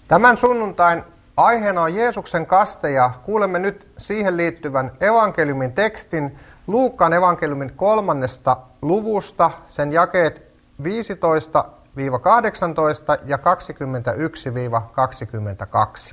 Tämän sunnuntain aiheena on Jeesuksen kaste ja kuulemme nyt siihen liittyvän evankeliumin tekstin Luukkaan evankeliumin 3. luvusta, sen jakeet 15-18 ja 21-22.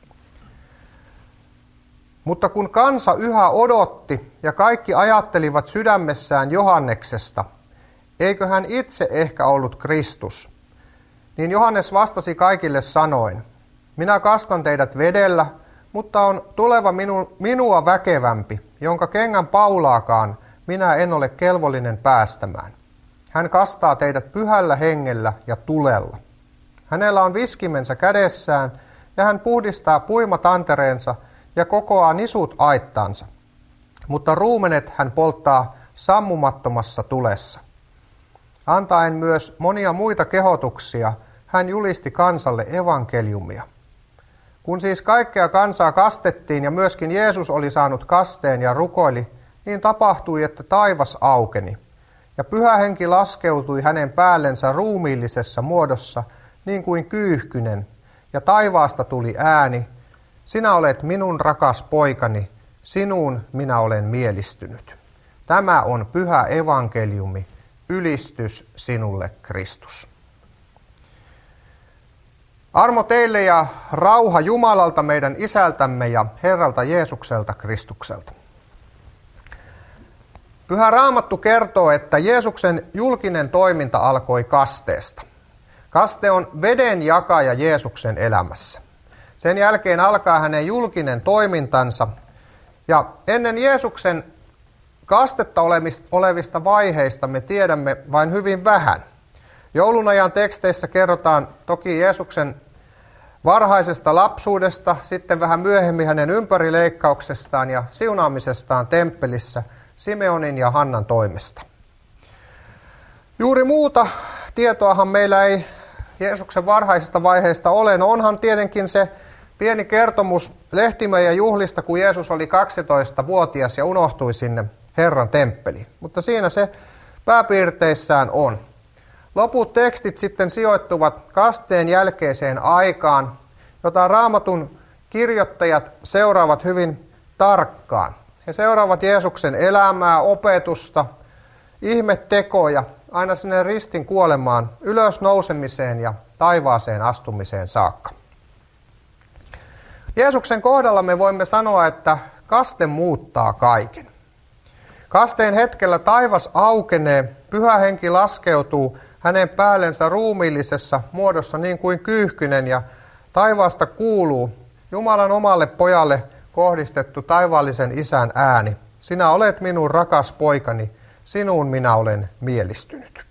Mutta kun kansa yhä odotti ja kaikki ajattelivat sydämessään Johanneksesta, eikö hän itse ehkä ollut Kristus, niin Johannes vastasi kaikille sanoen, minä kastan teidät vedellä, mutta on tuleva minua väkevämpi, jonka kengän paulaakaan minä en ole kelvollinen päästämään. Hän kastaa teidät pyhällä hengellä ja tulella. Hänellä on viskimensä kädessään, ja hän puhdistaa puimatantereensa ja kokoaa nisut aittansa. Mutta ruumenet hän polttaa sammumattomassa tulessa. Antaen myös monia muita kehotuksia, hän julisti kansalle evankeliumia. Kun siis kaikkea kansaa kastettiin ja myöskin Jeesus oli saanut kasteen ja rukoili, niin tapahtui, että taivas aukeni. Ja Pyhä Henki laskeutui hänen päällensä ruumiillisessa muodossa, niin kuin kyyhkynen, ja taivaasta tuli ääni, sinä olet minun rakas poikani, sinuun minä olen mielistynyt. Tämä on pyhä evankeliumi, ylistys sinulle Kristus. Armo teille ja rauha Jumalalta meidän Isältämme ja Herralta Jeesukselta Kristukselta. Pyhä Raamattu kertoo, että Jeesuksen julkinen toiminta alkoi kasteesta. Kaste on veden jakaja Jeesuksen elämässä. Sen jälkeen alkaa hänen julkinen toimintansa. Ja ennen Jeesuksen kastetta olevista vaiheista me tiedämme vain hyvin vähän. Joulunajan teksteissä kerrotaan toki Jeesuksen varhaisesta lapsuudesta, sitten vähän myöhemmin hänen ympärileikkauksestaan ja siunaamisestaan temppelissä Simeonin ja Hannan toimesta. Juuri muuta tietoahan meillä ei Jeesuksen varhaisista vaiheista ole. No onhan tietenkin se pieni kertomus Lehtimäen juhlista, kun Jeesus oli 12-vuotias ja unohtui sinne Herran temppeliin. Mutta siinä se pääpiirteissään on. Loput tekstit sitten sijoittuvat kasteen jälkeiseen aikaan, jota Raamatun kirjoittajat seuraavat hyvin tarkkaan. He seuraavat Jeesuksen elämää, opetusta, ihmettekoja, aina sinne ristin kuolemaan, ylösnousemiseen ja taivaaseen astumiseen saakka. Jeesuksen kohdalla me voimme sanoa, että kaste muuttaa kaiken. Kasteen hetkellä taivas aukenee, Pyhä Henki laskeutuu hänen päällensä ruumiillisessa muodossa niin kuin kyyhkynen ja taivaasta kuuluu Jumalan omalle pojalle kohdistettu taivaallisen Isän ääni. Sinä olet minun rakas poikani, sinuun minä olen mielistynyt.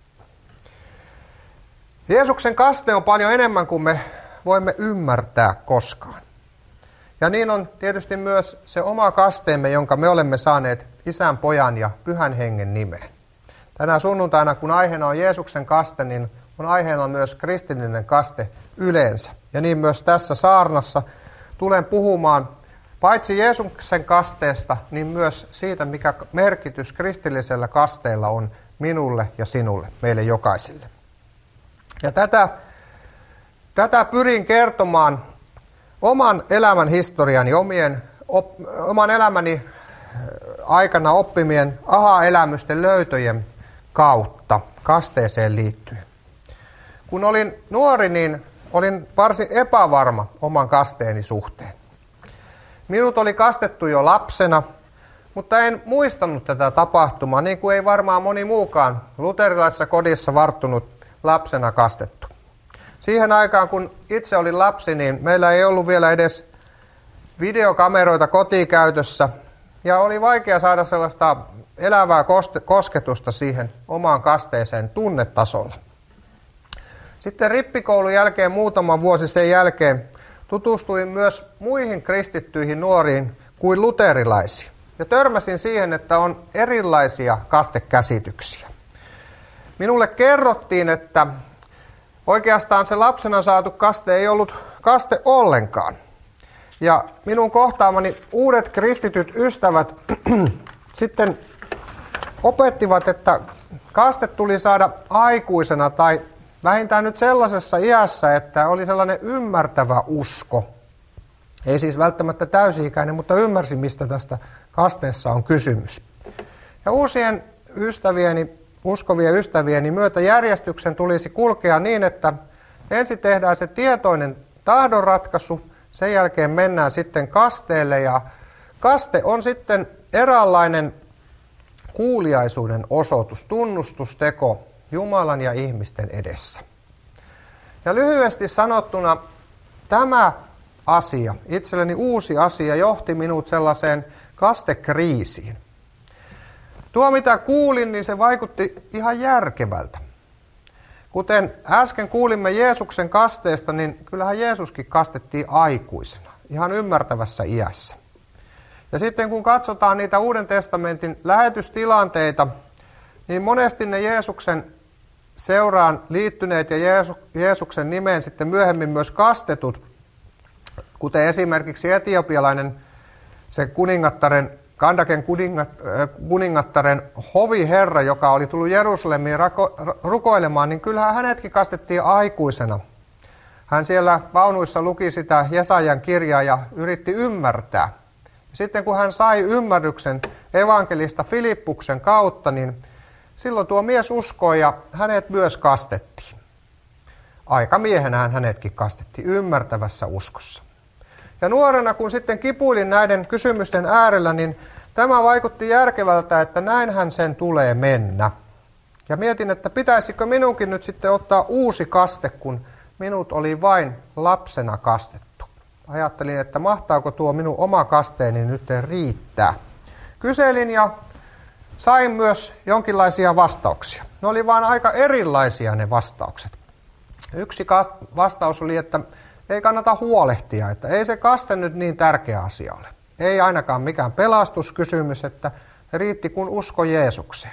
Jeesuksen kaste on paljon enemmän kuin me voimme ymmärtää koskaan. Ja niin on tietysti myös se oma kasteemme, jonka me olemme saaneet Isän, Pojan ja Pyhän Hengen nimeen. Tänä sunnuntaina, kun aiheena on Jeesuksen kaste, niin on aiheena myös kristillinen kaste yleensä. Ja niin myös tässä saarnassa tulen puhumaan paitsi Jeesuksen kasteesta, niin myös siitä, mikä merkitys kristillisellä kasteella on minulle ja sinulle, meille jokaiselle. Ja tätä pyrin kertomaan oman elämän historiani, oman elämäni aikana oppimien aha-elämysten löytöjen kautta kasteeseen liittyen. Kun olin nuori, niin olin varsin epävarma oman kasteeni suhteen. Minut oli kastettu jo lapsena, mutta en muistanut tätä tapahtumaa, niin kuin ei varmaan moni muukaan luterilaisessa kodissa varttunut lapsena kastettu. Siihen aikaan, kun itse olin lapsi, niin meillä ei ollut vielä edes videokameroita kotikäytössä, ja oli vaikea saada sellaista elävää kosketusta siihen omaan kasteeseen tunnetasolla. Sitten rippikoulun jälkeen, muutama vuosi sen jälkeen, tutustuin myös muihin kristittyihin nuoriin kuin luterilaisiin. Ja törmäsin siihen, että on erilaisia kastekäsityksiä. Minulle kerrottiin, että oikeastaan se lapsena saatu kaste ei ollut kaste ollenkaan. Ja minun kohtaamani uudet kristityt ystävät sitten opettivat, että kaste tuli saada aikuisena tai vähintään nyt sellaisessa iässä, että oli sellainen ymmärtävä usko. Ei siis välttämättä täysi-ikäinen, mutta ymmärsi, mistä tästä kasteessa on kysymys. Ja uusien uskovien ystävieni myötä järjestyksen tulisi kulkea niin, että ensin tehdään se tietoinen tahdonratkaisu, sen jälkeen mennään sitten kasteelle, ja kaste on sitten eräänlainen kuuliaisuuden osoitus, tunnustusteko Jumalan ja ihmisten edessä. Ja lyhyesti sanottuna tämä asia, itselleni uusi asia, johti minut sellaiseen kastekriisiin. Tuo mitä kuulin, niin se vaikutti ihan järkevältä. Kuten äsken kuulimme Jeesuksen kasteesta, niin kyllähän Jeesuskin kastettiin aikuisena, ihan ymmärtävässä iässä. Ja sitten kun katsotaan niitä Uuden testamentin lähetystilanteita, niin monesti ne Jeesuksen seuraan liittyneet ja Jeesuksen nimeen sitten myöhemmin myös kastetut, kuten esimerkiksi etiopialainen se Kandaken kuningattaren hoviherra, joka oli tullut Jerusalemiin rukoilemaan, niin kyllähän hänetkin kastettiin aikuisena. Hän siellä vaunuissa luki sitä Jesajan kirjaa ja yritti ymmärtää. Sitten kun hän sai ymmärryksen evankelista Filippuksen kautta, niin silloin tuo mies uskoi ja hänet myös kastettiin. Aikamiehenähän hänetkin kastettiin ymmärtävässä uskossa. Ja nuorena, kun sitten kipuilin näiden kysymysten äärellä, niin tämä vaikutti järkevältä, että näinhän sen tulee mennä. Ja mietin, että pitäisikö minunkin nyt sitten ottaa uusi kaste, kun minut oli vain lapsena kastettu. Ajattelin, että mahtaako tuo minun oma kasteeni nyt riittää. Kyselin ja sain myös jonkinlaisia vastauksia. Ne oli vaan aika erilaisia ne vastaukset. Yksi vastaus oli, että ei kannata huolehtia, että ei se kaste nyt niin tärkeä asia ole. Ei ainakaan mikään pelastuskysymys, että riitti kun usko Jeesukseen.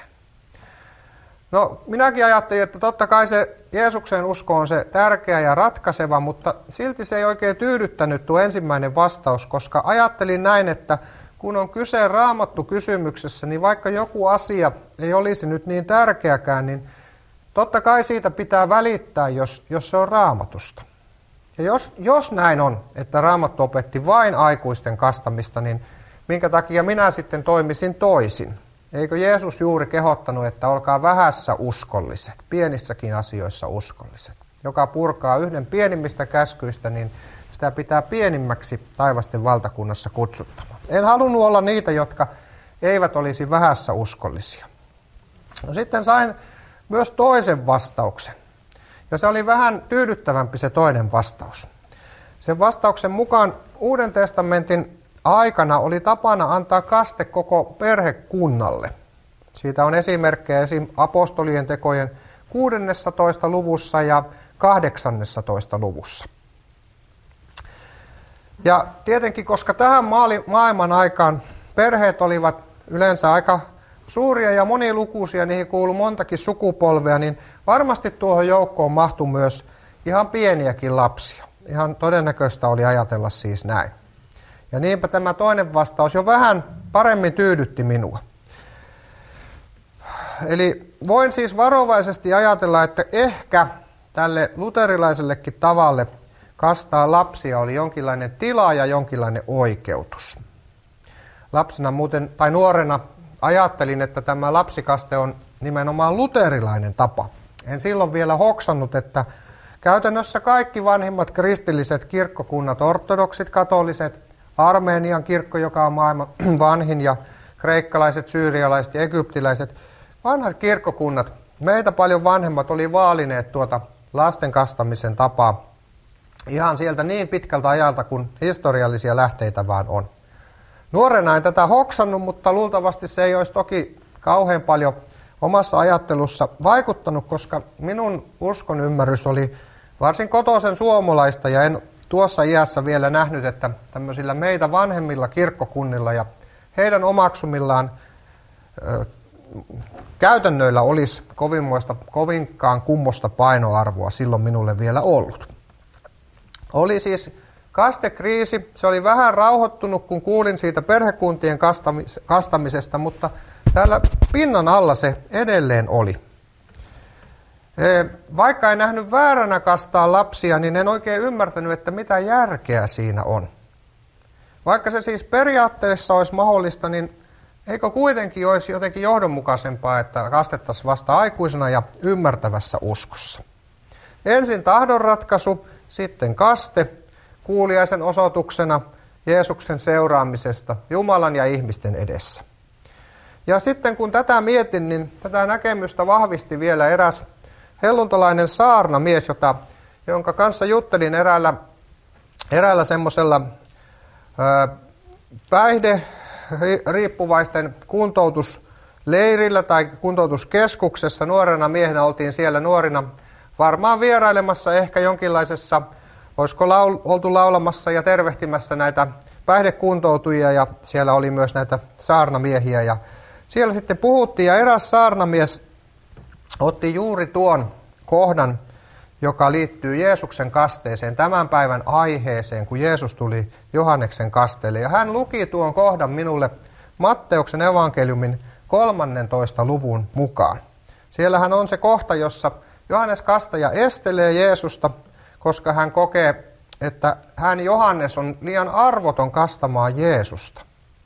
No minäkin ajattelin, että totta kai se Jeesuksen usko on se tärkeä ja ratkaiseva, mutta silti se ei oikein tyydyttänyt tuo ensimmäinen vastaus, koska ajattelin näin, että kun on kyse raamattukysymyksessä, niin vaikka joku asia ei olisi nyt niin tärkeäkään, niin totta kai siitä pitää välittää, jos se on raamatusta. Ja jos näin on, että Raamattu opetti vain aikuisten kastamista, niin minkä takia minä sitten toimisin toisin? Eikö Jeesus juuri kehottanut, että olkaa vähässä uskolliset, pienissäkin asioissa uskolliset? Joka purkaa yhden pienimmistä käskyistä, niin sitä pitää pienimmäksi taivasten valtakunnassa kutsuttamaan. En halunnut olla niitä, jotka eivät olisi vähässä uskollisia. No sitten sain myös toisen vastauksen. Ja se oli vähän tyydyttävämpi se toinen vastaus. Sen vastauksen mukaan Uuden testamentin aikana oli tapana antaa kaste koko perhekunnalle. Siitä on esimerkkejä esim. Apostolien tekojen 16. luvussa ja 18. luvussa. Ja tietenkin, koska tähän maailman aikaan perheet olivat yleensä aika suuria ja monilukuisia, niihin kuului montakin sukupolvea, niin varmasti tuohon joukkoon mahtui myös ihan pieniäkin lapsia. Ihan todennäköistä oli ajatella siis näin. Ja niinpä tämä toinen vastaus jo vähän paremmin tyydytti minua. Eli voin siis varovaisesti ajatella, että ehkä tälle luterilaisellekin tavalle kastaa lapsia oli jonkinlainen tila ja jonkinlainen oikeutus. Lapsena muuten, tai nuorena ajattelin, että tämä lapsikaste on nimenomaan luterilainen tapa. En silloin vielä hoksannut, että käytännössä kaikki vanhimmat kristilliset kirkkokunnat, ortodoksit, katoliset, Armenian kirkko, joka on maailman vanhin, ja kreikkalaiset, syyrialaiset ja egyptiläiset, vanhat kirkkokunnat, meitä paljon vanhemmat oli vaalineet tuota lasten kastamisen tapaa ihan sieltä niin pitkältä ajalta, kun historiallisia lähteitä vaan on. Nuorena en tätä hoksannut, mutta luultavasti se ei olisi toki kauhean paljon omassa ajattelussa vaikuttanut, koska minun uskon ymmärrys oli varsin kotoisen suomalaista ja en tuossa iässä vielä nähnyt, että tämmöisillä meitä vanhemmilla kirkkokunnilla ja heidän omaksumillaan käytännöillä olisi kovinkaan kummosta painoarvoa silloin minulle vielä ollut. Oli siis kastekriisi, se oli vähän rauhoittunut, kun kuulin siitä perhekuntien kastamisesta, mutta täällä pinnan alla se edelleen oli. Vaikka en nähnyt vääränä kastaa lapsia, niin en oikein ymmärtänyt, että mitä järkeä siinä on. Vaikka se siis periaatteessa olisi mahdollista, niin eikö kuitenkin olisi jotenkin johdonmukaisempaa, että kastettaisiin vasta aikuisena ja ymmärtävässä uskossa. Ensin tahdonratkaisu, sitten kaste kuuliaisen osoituksena Jeesuksen seuraamisesta Jumalan ja ihmisten edessä. Ja sitten kun tätä mietin, niin tätä näkemystä vahvisti vielä eräs helluntalainen saarnamies, jonka kanssa juttelin eräällä semmoisella päihderiippuvaisten kuntoutusleirillä tai kuntoutuskeskuksessa. Nuorena miehenä oltiin siellä nuorina varmaan vierailemassa ehkä jonkinlaisessa, olisiko oltu laulamassa ja tervehtimässä näitä päihdekuntoutujia, ja siellä oli myös näitä saarnamiehiä. Ja siellä sitten puhuttiin, ja eräs saarnamies otti juuri tuon kohdan, joka liittyy Jeesuksen kasteeseen, tämän päivän aiheeseen, kun Jeesus tuli Johanneksen kasteelle. Ja hän luki tuon kohdan minulle Matteuksen evankeliumin 13. luvun mukaan. Siellähän on se kohta, jossa Johannes Kastaja estelee Jeesusta, koska hän kokee, että hän Johannes on liian arvoton kastamaan Jeesusta.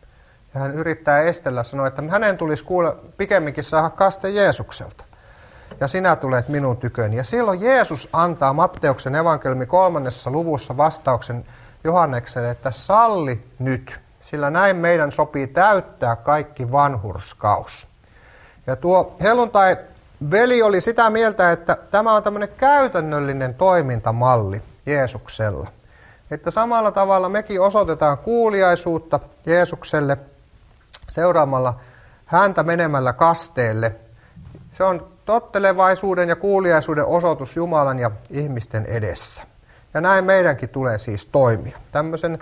Ja hän yrittää estellä, sanoa, että hänen tulisi pikemminkin saada kaste Jeesukselta. Ja sinä tulet minun tyköni. Ja silloin Jeesus antaa Matteuksen evankeliumin 3. luvussa vastauksen Johannekselle, että salli nyt, sillä näin meidän sopii täyttää kaikki vanhurskaus. Ja tuo helluntai-veli oli sitä mieltä, että tämä on tämmöinen käytännöllinen toimintamalli Jeesuksella. Että samalla tavalla mekin osoitetaan kuuliaisuutta Jeesukselle seuraamalla häntä menemällä kasteelle. Se on tottelevaisuuden ja kuuliaisuuden osoitus Jumalan ja ihmisten edessä. Ja näin meidänkin tulee siis toimia, tämmöisen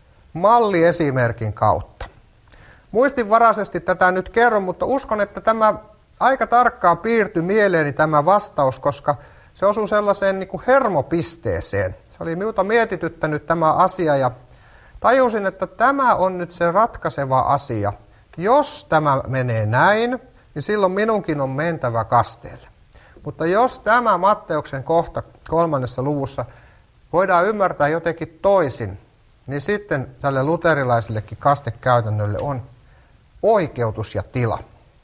malliesimerkin kautta. Muistinvaraisesti tätä nyt kerron, mutta uskon, että tämä aika tarkkaan piirtyi mieleeni tämä vastaus, koska se osui sellaiseen niin kuin hermopisteeseen. Se oli minulta mietityttänyt tämä asia ja tajusin, että tämä on nyt se ratkaiseva asia. Jos tämä menee näin, niin silloin minunkin on mentävä kasteelle. Mutta jos tämä Matteuksen kohta 3. luvussa voidaan ymmärtää jotenkin toisin, niin sitten tälle luterilaisellekin kastekäytännölle on oikeutus ja tila.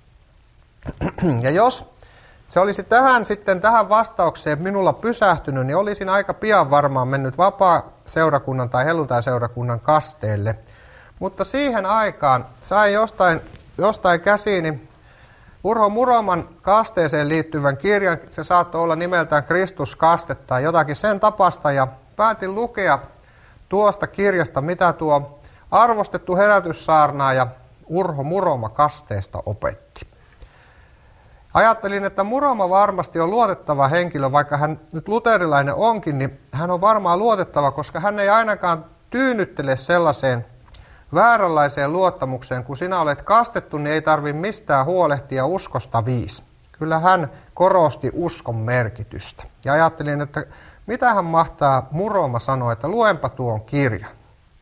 Ja jos se olisi tähän vastaukseen minulla pysähtynyt, niin olisin aika pian varmaan mennyt vapaa-seurakunnan tai helluntai-seurakunnan kasteelle. Mutta siihen aikaan sain jostain käsiini Urho Muroman kasteeseen liittyvän kirjan. Se saattoi olla nimeltään Kristus kaste tai jotakin sen tapasta, ja päätin lukea tuosta kirjasta, mitä tuo arvostettu herätyssaarnaaja Urho Muroma kasteesta opetti. Ajattelin, että Muroma varmasti on luotettava henkilö, vaikka hän nyt luterilainen onkin, niin hän on varmaan luotettava, koska hän ei ainakaan tyynnyttele sellaiseen vääränlaiseen luottamukseen, kun sinä olet kastettu, niin ei tarvitse mistään huolehtia uskosta 5. Kyllä hän korosti uskon merkitystä. Ja ajattelin, että mitä hän mahtaa Muroma sanoa, että luenpa tuon kirjan.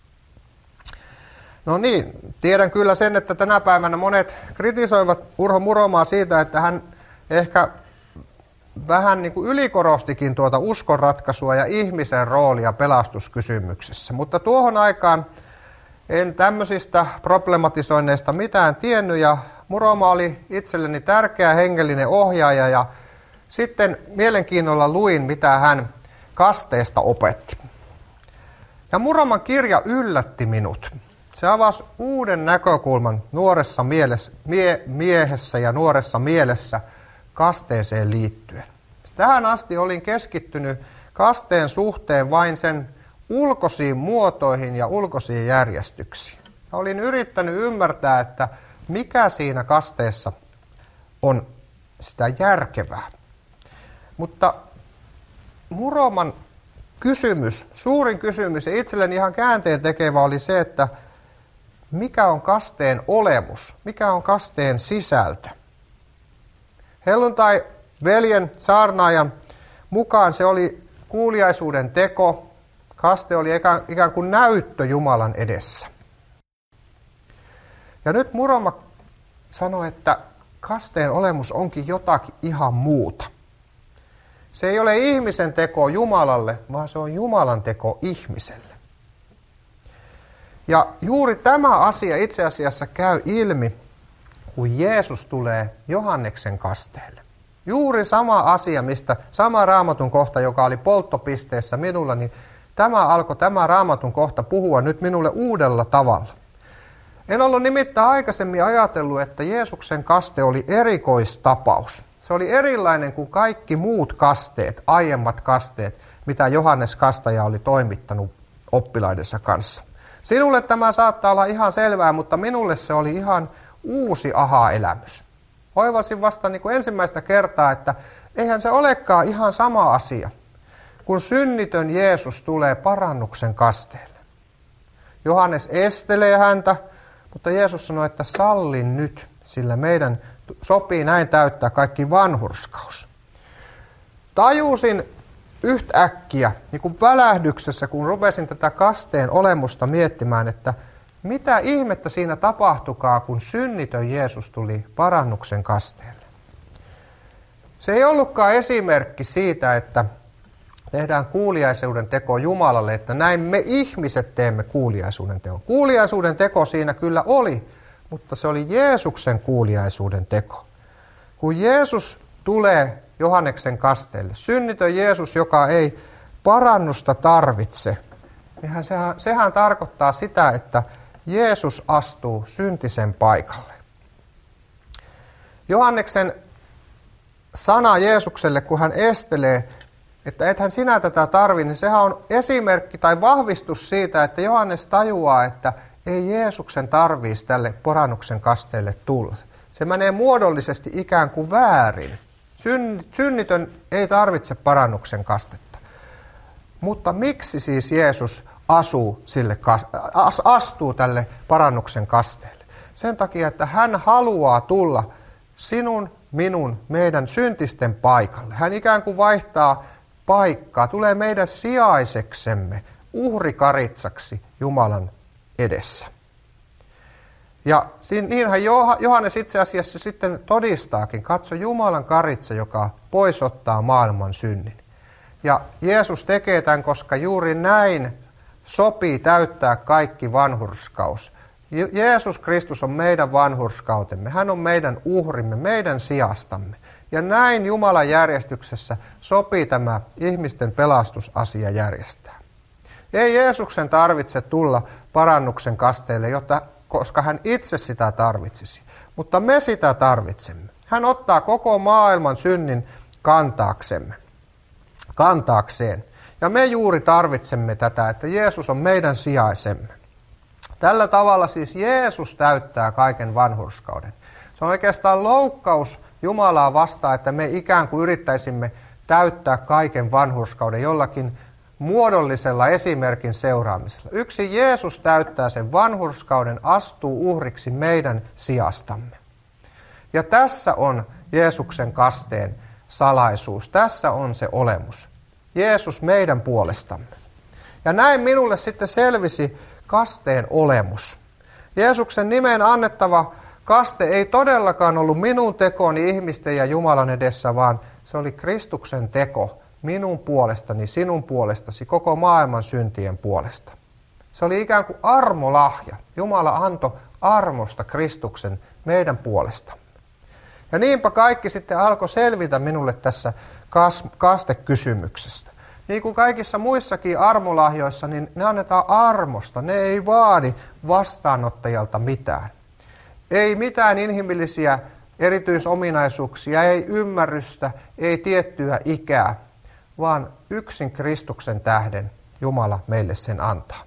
No niin, tiedän kyllä sen, että tänä päivänä monet kritisoivat Urho Muromaa siitä, että hän ehkä vähän niin kuin ylikorostikin tuota uskonratkaisua ja ihmisen roolia pelastuskysymyksessä. Mutta tuohon aikaan en tämmöisistä problematisoinneista mitään tiennyt, ja Muroma oli itselleni tärkeä hengellinen ohjaaja, ja sitten mielenkiinnolla luin, mitä hän kasteesta opetti. Ja Muroman kirja yllätti minut. Se avasi uuden näkökulman nuoressa miehessä ja nuoressa mielessä kasteeseen liittyen. Tähän asti olin keskittynyt kasteen suhteen vain sen ulkoisiin muotoihin ja ulkoisiin järjestyksiin. Ja olin yrittänyt ymmärtää, että mikä siinä kasteessa on sitä järkevää. Mutta Muroman kysymys, suurin kysymys ja itselleni ihan käänteen tekevä oli se, että mikä on kasteen olemus, mikä on kasteen sisältö. Helluntai-veljen saarnaajan mukaan se oli kuuliaisuuden teko, kaste oli ikään kuin näyttö Jumalan edessä. Ja nyt Muroma sanoi, että kasteen olemus onkin jotakin ihan muuta. Se ei ole ihmisen teko Jumalalle, vaan se on Jumalan teko ihmiselle. Ja juuri tämä asia itse asiassa käy ilmi, kun Jeesus tulee Johanneksen kasteelle. Juuri sama asia, sama Raamatun kohta, joka oli polttopisteessä minulla, niin tämä Raamatun kohta puhua nyt minulle uudella tavalla. En ollut nimittäin aikaisemmin ajatellut, että Jeesuksen kaste oli erikoistapaus. Se oli erilainen kuin kaikki muut kasteet, aiemmat kasteet, mitä Johannes Kastaja oli toimittanut oppilaidensa kanssa. Sinulle tämä saattaa olla ihan selvää, mutta minulle se oli ihan uusi aha-elämys. Oivasin vasta niin kuin ensimmäistä kertaa, että eihän se olekaan ihan sama asia, kun synnitön Jeesus tulee parannuksen kasteelle. Johannes estelee häntä, mutta Jeesus sanoi, että sallin nyt, sillä meidän sopii näin täyttää kaikki vanhurskaus. Tajusin yhtäkkiä, niin kuin välähdyksessä, kun rupesin tätä kasteen olemusta miettimään, että mitä ihmettä siinä tapahtukaa, kun synnitön Jeesus tuli parannuksen kasteelle. Se ei ollutkaan esimerkki siitä, että tehdään kuuliaisuuden teko Jumalalle, että näin me ihmiset teemme kuuliaisuuden teon. Kuuliaisuuden teko siinä kyllä oli, mutta se oli Jeesuksen kuuliaisuuden teko. Kun Jeesus tulee Johanneksen kasteelle, synnitön Jeesus, joka ei parannusta tarvitse, niin sehän tarkoittaa sitä, että Jeesus astuu syntisen paikalle. Johanneksen sana Jeesukselle, kun hän estelee, että ethän sinä tätä tarvi, niin sehän on esimerkki tai vahvistus siitä, että Johannes tajuaa, että ei Jeesuksen tarvitsisi tälle parannuksen kasteelle tulla. Se menee muodollisesti ikään kuin väärin. Synnitön ei tarvitse parannuksen kastetta. Mutta miksi siis Jeesus astuu tälle parannuksen kasteelle? Sen takia, että hän haluaa tulla sinun, minun, meidän syntisten paikalle. Hän ikään kuin vaihtaa paikkaa, tulee meidän sijaiseksemme, uhrikaritsaksi Jumalan edessä. Ja niinhän Johannes itse asiassa sitten todistaakin, katso Jumalan karitsa, joka poisottaa maailman synnin. Ja Jeesus tekee tämän, koska juuri näin sopii täyttää kaikki vanhurskaus. Jeesus Kristus on meidän vanhurskautemme, hän on meidän uhrimme, meidän sijastamme. Ja näin Jumalan järjestyksessä sopii tämä ihmisten pelastusasia järjestää. Ei Jeesuksen tarvitse tulla parannuksen kasteelle, koska hän itse sitä tarvitsisi, mutta me sitä tarvitsemme. Hän ottaa koko maailman synnin kantaakseen. Ja me juuri tarvitsemme tätä, että Jeesus on meidän sijaisemme. Tällä tavalla siis Jeesus täyttää kaiken vanhurskauden. Se on oikeastaan loukkaus Jumalaa vastaan, että me ikään kuin yrittäisimme täyttää kaiken vanhurskauden jollakin muodollisella esimerkin seuraamisella. Yksi Jeesus täyttää sen vanhurskauden, astuu uhriksi meidän sijastamme. Ja tässä on Jeesuksen kasteen salaisuus. Tässä on se olemus. Jeesus meidän puolestamme. Ja näin minulle sitten selvisi kasteen olemus. Jeesuksen nimeen annettava kaste ei todellakaan ollut minun tekoni ihmisten ja Jumalan edessä, vaan se oli Kristuksen teko minun puolestani, sinun puolestasi, koko maailman syntien puolesta. Se oli ikään kuin armolahja. Jumala antoi armosta Kristuksen meidän puolestamme. Ja niinpä kaikki sitten alkoi selvitä minulle tässä kastekysymyksestä. Niin kuin kaikissa muissakin armolahjoissa, niin ne annetaan armosta. Ne ei vaadi vastaanottajalta mitään. Ei mitään inhimillisiä erityisominaisuuksia, ei ymmärrystä, ei tiettyä ikää, vaan yksin Kristuksen tähden Jumala meille sen antaa.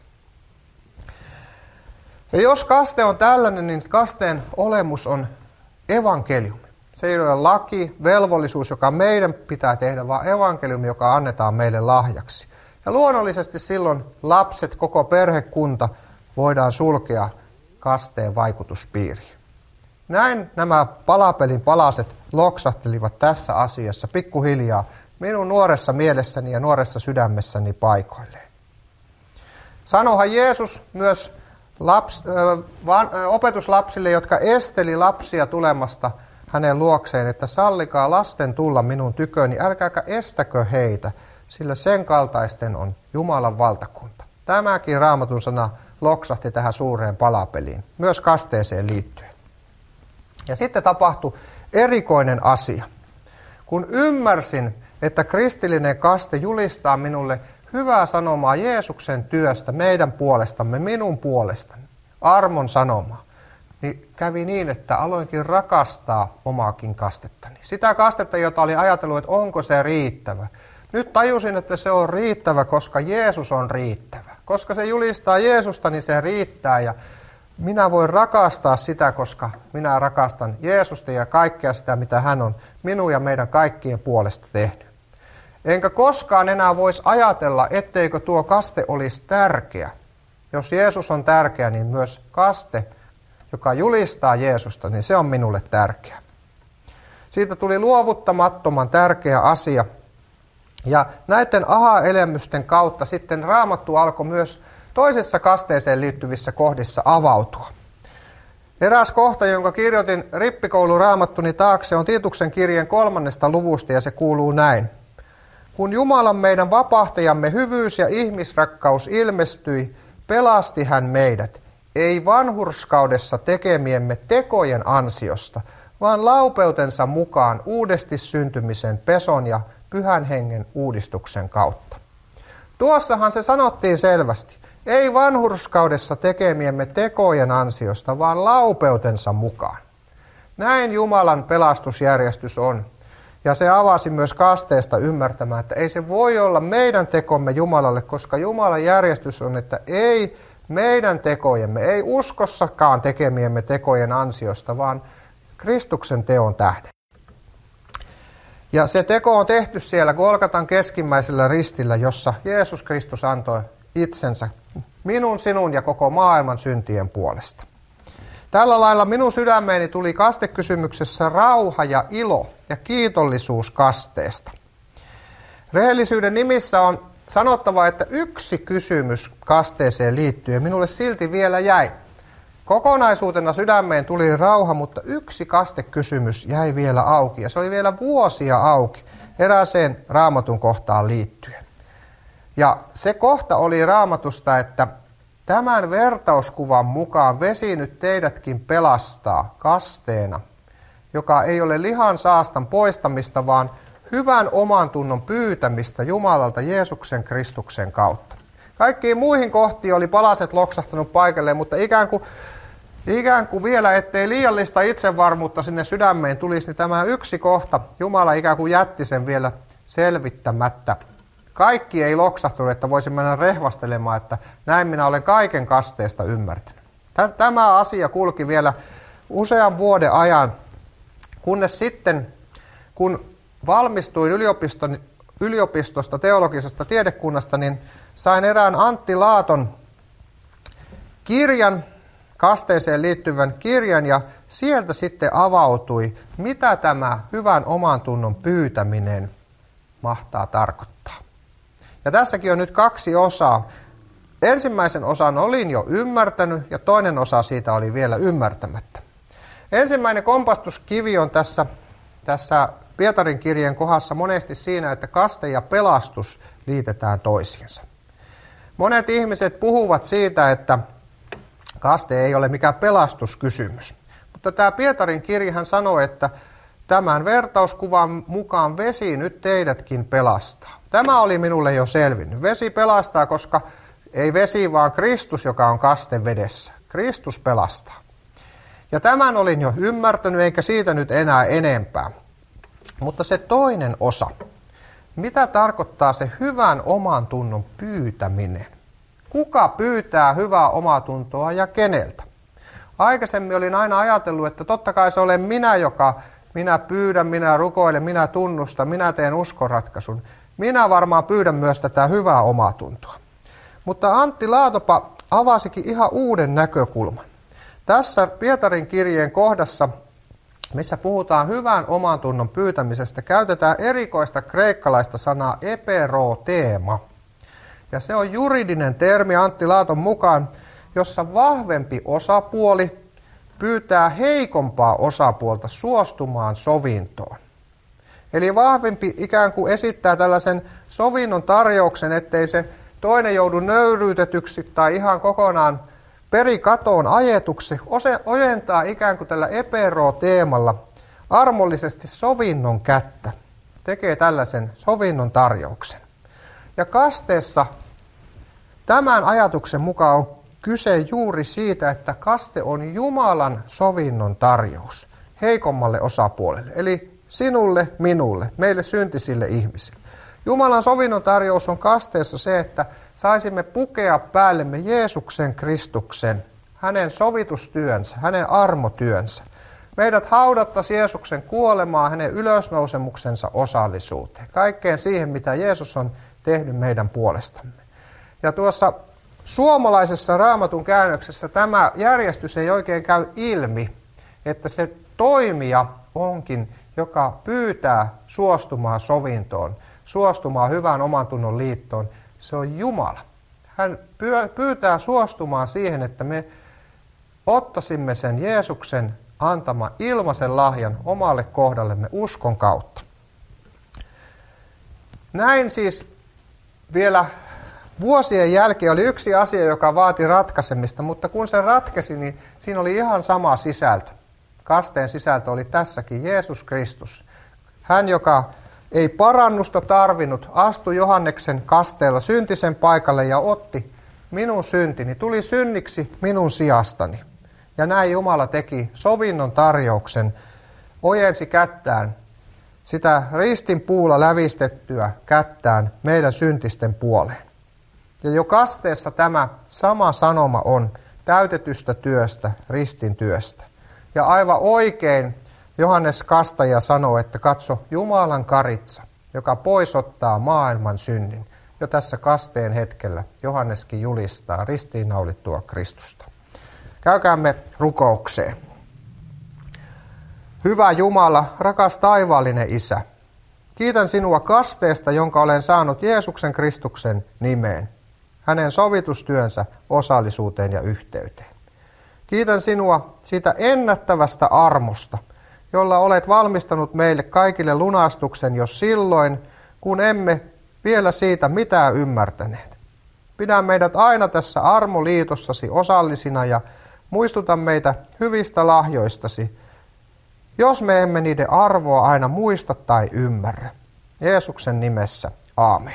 Ja jos kaste on tällainen, niin kasteen olemus on evankeliumi. Se ei ole laki, velvollisuus, joka meidän pitää tehdä, vaan evankeliumi, joka annetaan meille lahjaksi. Ja luonnollisesti silloin lapset, koko perhekunta voidaan sulkea kasteen vaikutuspiiriin. Näin nämä palapelin palaset loksahtelivat tässä asiassa pikkuhiljaa minun nuoressa mielessäni ja nuoressa sydämessäni paikoilleen. Sanohan Jeesus myös opetuslapsille, jotka esteli lapsia tulemasta hänen luokseen, että sallikaa lasten tulla minun tyköni, älkääkä estäkö heitä, sillä sen kaltaisten on Jumalan valtakunta. Tämäkin Raamatun sana loksahti tähän suureen palapeliin, myös kasteeseen liittyen. Ja sitten tapahtui erikoinen asia. Kun ymmärsin, että kristillinen kaste julistaa minulle hyvää sanomaa Jeesuksen työstä meidän puolestamme, minun puolestani, armon sanomaa, niin kävi niin, että aloinkin rakastaa omaakin kastettani. Sitä kastetta, jota oli ajatellut, että onko se riittävä. Nyt tajusin, että se on riittävä, koska Jeesus on riittävä. Koska se julistaa Jeesusta, niin se riittää ja minä voin rakastaa sitä, koska minä rakastan Jeesusta ja kaikkea sitä, mitä hän on minun ja meidän kaikkien puolesta tehnyt. Enkä koskaan enää voisi ajatella, etteikö tuo kaste olisi tärkeä. Jos Jeesus on tärkeä, niin myös kaste, joka julistaa Jeesusta, niin se on minulle tärkeä. Siitä tuli luovuttamattoman tärkeä asia. Ja näiden aha-elämysten kautta sitten Raamattu alkoi myös toisessa kasteeseen liittyvissä kohdissa avautua. Eräs kohta, jonka kirjoitin rippikouluraamatuni taakse, on Tiituksen kirjeen 3. luvusta ja se kuuluu näin. Kun Jumalan meidän vapahtajamme hyvyys ja ihmisrakkaus ilmestyi, pelasti hän meidät, ei vanhurskaudessa tekemiemme tekojen ansiosta, vaan laupeutensa mukaan uudesti syntymisen peson ja Pyhän Hengen uudistuksen kautta. Tuossahan se sanottiin selvästi, ei vanhurskaudessa tekemiemme tekojen ansiosta, vaan laupeutensa mukaan. Näin Jumalan pelastusjärjestys on. Ja se avasi myös kasteesta ymmärtämään, että ei se voi olla meidän tekomme Jumalalle, koska Jumalan järjestys on, että ei meidän tekojemme, ei uskossakaan tekemiemme tekojen ansiosta, vaan Kristuksen teon tähden. Ja se teko on tehty siellä Golgatan keskimmäisellä ristillä, jossa Jeesus Kristus antoi itsensä minun, sinun ja koko maailman syntien puolesta. Tällä lailla minun sydämeeni tuli kastekysymyksessä rauha ja ilo ja kiitollisuus kasteesta. Rehellisyyden nimissä on sanottava, että yksi kysymys kasteeseen liittyen minulle silti vielä jäi. Kokonaisuutena sydämeen tuli rauha, mutta yksi kastekysymys jäi vielä auki ja se oli vielä vuosia auki erääseen Raamatun kohtaan liittyen. Ja se kohta oli Raamatusta, että tämän vertauskuvan mukaan vesi nyt teidätkin pelastaa kasteena, joka ei ole lihan saastan poistamista, vaan hyvän oman tunnon pyytämistä Jumalalta Jeesuksen Kristuksen kautta. Kaikkiin muihin kohtiin oli palaset loksahtanut paikalleen, mutta ikään kuin vielä, ettei liiallista itsevarmuutta sinne sydämeen tulisi, niin tämä yksi kohta, Jumala ikään kuin jätti sen vielä selvittämättä. Kaikki ei loksahtunut, että voisin mennä rehvastelemaan, että näin minä olen kaiken kasteesta ymmärtänyt. Tämä asia kulki vielä usean vuoden ajan, kunnes sitten, kun valmistuin yliopistosta teologisesta tiedekunnasta, niin sain erään Antti Laaton kirjan, kasteeseen liittyvän kirjan, ja sieltä sitten avautui, mitä tämä hyvän oman tunnon pyytäminen mahtaa tarkoittaa. Ja tässäkin on nyt kaksi osaa. Ensimmäisen osan olin jo ymmärtänyt ja toinen osa siitä oli vielä ymmärtämättä. Ensimmäinen kompastuskivi on tässä Pietarin kirjeen kohdassa monesti siinä, että kaste ja pelastus liitetään toisiinsa. Monet ihmiset puhuvat siitä, että kaste ei ole mikään pelastuskysymys. Mutta tämä Pietarin kirjahan sanoo, että tämän vertauskuvan mukaan vesi nyt teidätkin pelastaa. Tämä oli minulle jo selvinnyt. Vesi pelastaa, koska ei vesi, vaan Kristus, joka on kaste vedessä. Kristus pelastaa. Ja tämän olin jo ymmärtänyt, eikä siitä nyt enää enempää. Mutta se toinen osa, mitä tarkoittaa se hyvän oman tunnon pyytäminen? Kuka pyytää hyvää omatuntoa ja keneltä? Aikaisemmin olin aina ajatellut, että totta kai se olen minä pyydän, minä rukoilen, minä tunnustan, minä teen uskonratkaisun. Minä varmaan pyydän myös tätä hyvää omatuntoa. Mutta Antti Laatopa avasikin ihan uuden näkökulman. Tässä Pietarin kirjeen kohdassa, missä puhutaan hyvän omantunnon pyytämisestä, käytetään erikoista kreikkalaista sanaa eperoteema. Ja se on juridinen termi Antti Laaton mukaan, jossa vahvempi osapuoli pyytää heikompaa osapuolta suostumaan sovintoon. Eli vahvempi ikään kuin esittää tällaisen sovinnon tarjouksen, ettei se toinen joudu nöyryytetyksi tai ihan kokonaan perikatoon ajetuksi, ojentaa ikään kuin tällä epero-teemalla armollisesti sovinnon kättä. Tekee tällaisen sovinnon tarjouksen. Ja kasteessa tämän ajatuksen mukaan on kyse juuri siitä, että kaste on Jumalan sovinnon tarjous heikommalle osapuolelle, eli sinulle, minulle, meille syntisille ihmisille. Jumalan sovinnon tarjous on kasteessa se, että saisimme pukea päällemme Jeesuksen Kristuksen, hänen sovitustyönsä, hänen armotyönsä. Meidät haudattaisiin Jeesuksen kuolemaan, hänen ylösnousemuksensa osallisuuteen. Kaikkeen siihen, mitä Jeesus on tehnyt meidän puolestamme. Ja tuossa suomalaisessa Raamatun käännöksessä tämä järjestys ei oikein käy ilmi, että se toimija onkin, joka pyytää suostumaan sovintoon, suostumaan hyvään omantunnon liittoon. Se on Jumala. Hän pyytää suostumaan siihen, että me ottaisimme sen Jeesuksen antama ilmaisen lahjan omalle kohdallemme uskon kautta. Näin siis vielä vuosien jälkeen oli yksi asia, joka vaati ratkaisemista, mutta kun se ratkesi, niin siinä oli ihan sama sisältö. Kasteen sisältö oli tässäkin Jeesus Kristus. Hän, joka ei parannusta tarvinnut, astui Johanneksen kasteella syntisen paikalle ja otti minun syntini, tuli synniksi minun sijastani. Ja näin Jumala teki sovinnon tarjouksen, ojensi kättään, sitä ristin puulla lävistettyä kättään meidän syntisten puoleen. Ja jo kasteessa tämä sama sanoma on täytetystä työstä, ristin työstä. Ja aivan oikein Johannes Kastaja sanoo, että katso Jumalan karitsa, joka poisottaa maailman synnin. Jo tässä kasteen hetkellä Johanneskin julistaa ristiinnaulittua Kristusta. Käykäämme rukoukseen. Hyvä Jumala, rakas taivaallinen Isä, kiitän sinua kasteesta, jonka olen saanut Jeesuksen Kristuksen nimeen, hänen sovitustyönsä osallisuuteen ja yhteyteen. Kiitän sinua siitä ennättävästä armosta, jolla olet valmistanut meille kaikille lunastuksen jo silloin, kun emme vielä siitä mitään ymmärtäneet. Pidä meidät aina tässä armoliitossasi osallisina ja muistuta meitä hyvistä lahjoistasi, jos me emme niiden arvoa aina muista tai ymmärrä. Jeesuksen nimessä, aamen.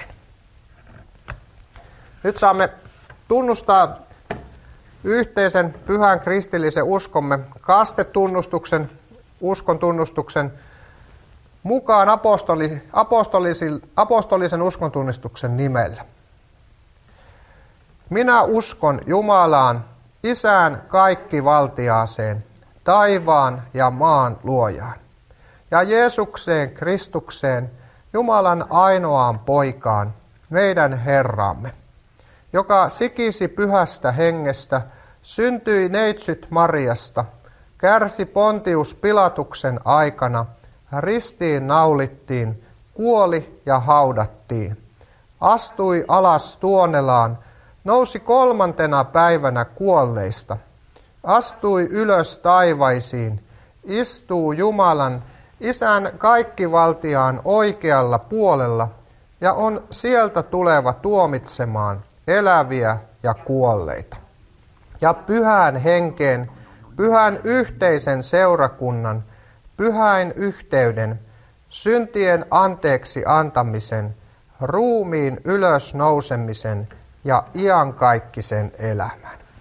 Nyt saamme tunnustaa yhteisen pyhän kristillisen uskomme kastetunnustuksen, uskon tunnustuksen mukaan apostolisen uskontunnistuksen nimellä. Minä uskon Jumalaan, Isään kaikkivaltiaaseen, taivaan ja maan luojaan, ja Jeesukseen Kristukseen, Jumalan ainoaan poikaan, meidän Herramme, joka sikisi pyhästä hengestä, syntyi neitsyt Mariasta, kärsi Pontius Pilatuksen aikana, ristiin naulittiin, kuoli ja haudattiin, astui alas tuonelaan, nousi 3. päivänä kuolleista, astui ylös taivaisiin, istuu Jumalan, Isän kaikkivaltiaan oikealla puolella ja on sieltä tuleva tuomitsemaan eläviä ja kuolleita. Ja pyhän henkeen, pyhän yhteisen seurakunnan, pyhäin yhteyden, syntien anteeksi antamisen, ruumiin ylösnousemisen ja iankaikkisen elämän.